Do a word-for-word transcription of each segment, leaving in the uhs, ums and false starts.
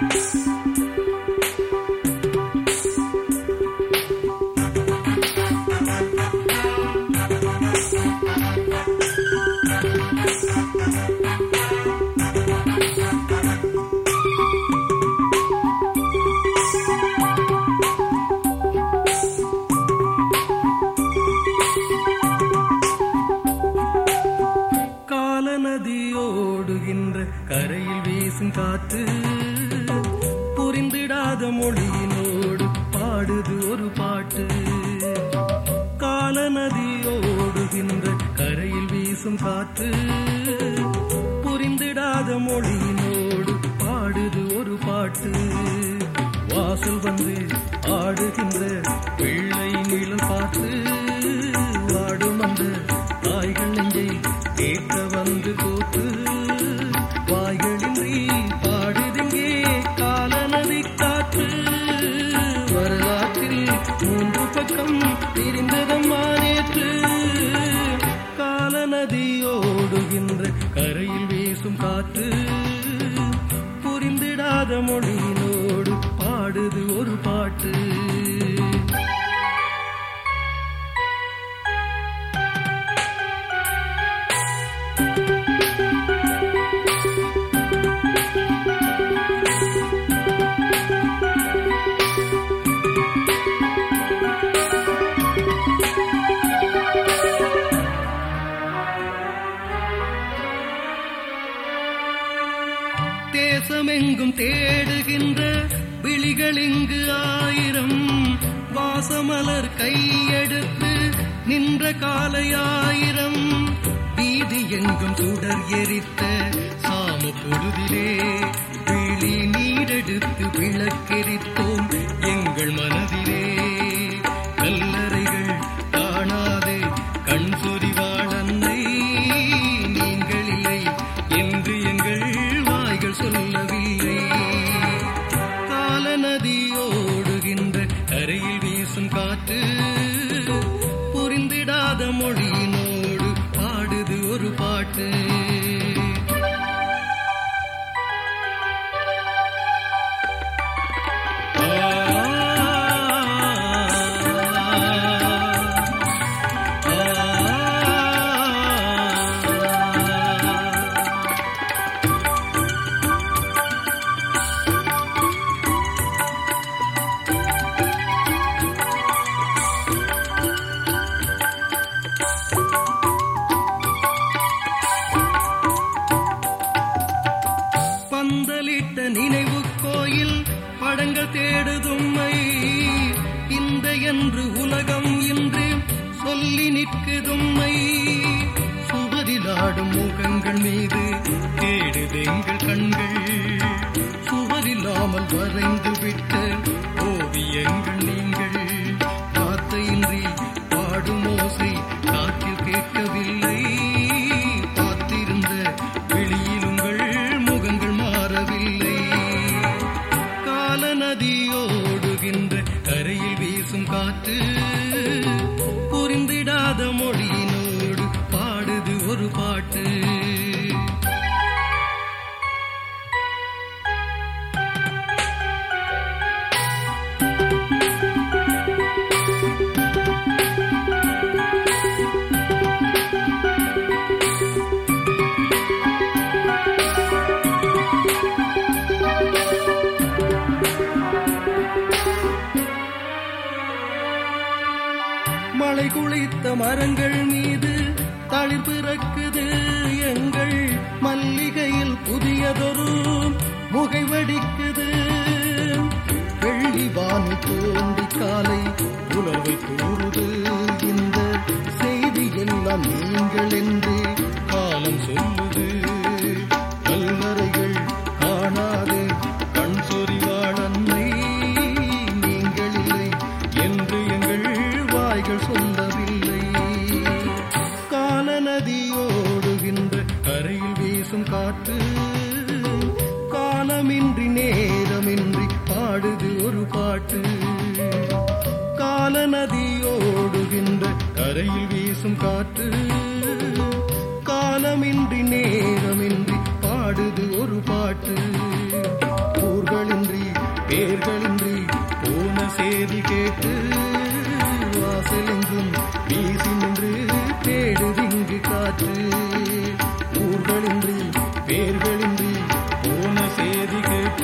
நதியோடுகின்ற கரையில் வீசும் காற்று புரிந்திடாத மொழியினோடு பாடுது ஒரு பாட்டு. கால நதியோடுகின்ற கரையில் வீசும் காற்று புரிந்திடாத மொழியினோடு பாடுது ஒரு பாட்டு. வாசல் வந்து ஆடுகின்ற பிள்ளை நிழல் பார்த்து வாடும் அந்த தாய்கள் நெஞ்சை கேட்க வந்து கோத்து வாய்களின்றி பாடுதெங்கே கால நதி காற்று. வரலாற்றில் மூன்று பக்கம் பிரிந்ததம்மா நேற்று. கால நதியோடுகின்ற கரையில் வீசும் காற்று புரிந்திடாத மொழியினோடு பாடுது ஒரு பாட்டு. தேசமெங்கும் தேடுகின்ற விழிகள் இங்கு ஆயிரம் வாசமலர் கையெடுத்து நின்ற காலையாயிரம். வீதி எங்கும் சுடர் எரித்த சாம பொழுதிலே விழி நீரெடுத்து விளக்கெரித்தோம் எங்கள் மனதிலே. கல்லறைகள் காணாதே கண் சொரிவாள் அன்னை நீங்கள் இல்லை என்று எங்கள் வாய்கள் சொல்லவில்லை. கால நதியோடுகின்ற கரையில் வீசும் காற்று புரிந்திடாத மொழியினோடு பாடுது ஒரு பாட்டு. பந்தலிட்ட நினைவு கோயில் படங்கள் தேடுதும்மை. இந்த என்று உலகம் இன்று சொல்லி நிற்குதும்மை. சுவரிலாடும் முகங்கள் மீது தேடுதெங்கள் கண்கள். சுவரில்லாமல் வரைந்து விட்ட ஓவியங்கள் நீங்கள். வார்த்தையின்றி பாடும் ஓசை காற்றில் கேட்கவில்லை. பார்த்திருந்த வெளியில் உங்கள் முகங்கள் மாறவில்லை. கால நதியோடுகின்ற கரையில் வீசும் காற்று புரிந்திடாத மொழியினோடு பாடுது ஒரு பாட்டு. மழை குளித்த மரங்கள் மீது தளிர் பிறக்குது எங்கள் மல்லிகையில் புதியதொரு முகை வடிக்குது. வெள்ளி வானி தோண்டி காலை உலவை கூறுது. இந்த செய்தி எல்லாம் நீங்கள் என்று காலம் சொல்லுது. கல்லறைகள் காணாது கண் சொரிவாள் அன்னை நீங்கள் இல்லை என்று எங்கள் வாய்கள் சொல்லவில்லை. கால நதியோடுகின்ற கரையில் வீசும் காற்று காலமின்றி நேரமின்றி பாடுது ஒரு பாட்டு. கால நதியோடுகின்ற கரையில் வீசும் காற்று காலமின்றி நேரமின்றி பாடுது ஒரு பாட்டு. ஊர்களின்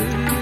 பாட்டு